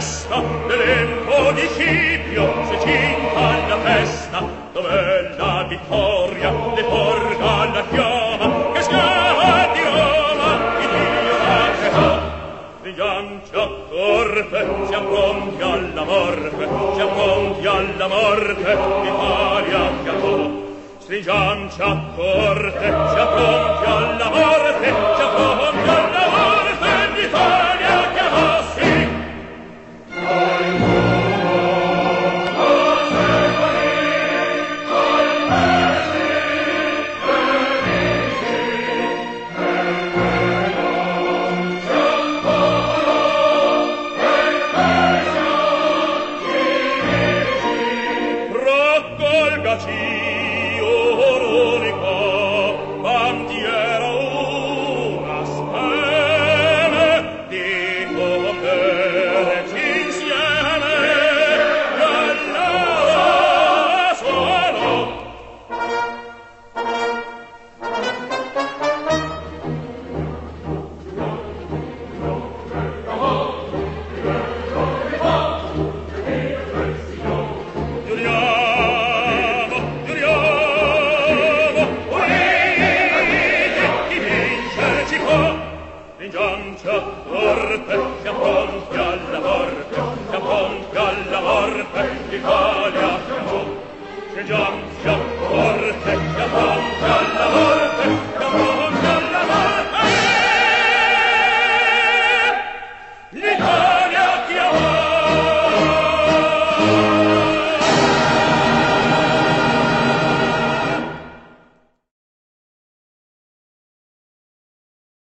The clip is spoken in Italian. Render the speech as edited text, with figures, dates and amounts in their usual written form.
festa, l'elenco di Scipio, se cinta alla festa, dov'è la vittoria, le porga la chioma, che schiava di Roma, il Dio la creò. Stringiamoci a corte, siamo pronti alla morte, siamo pronti alla morte, l'Italia fiatò. Stringiamoci a corte, siamo pronti alla morte, siamo pronti alla morte, l'Italia chiamò, sì. Stringiamoci a corte,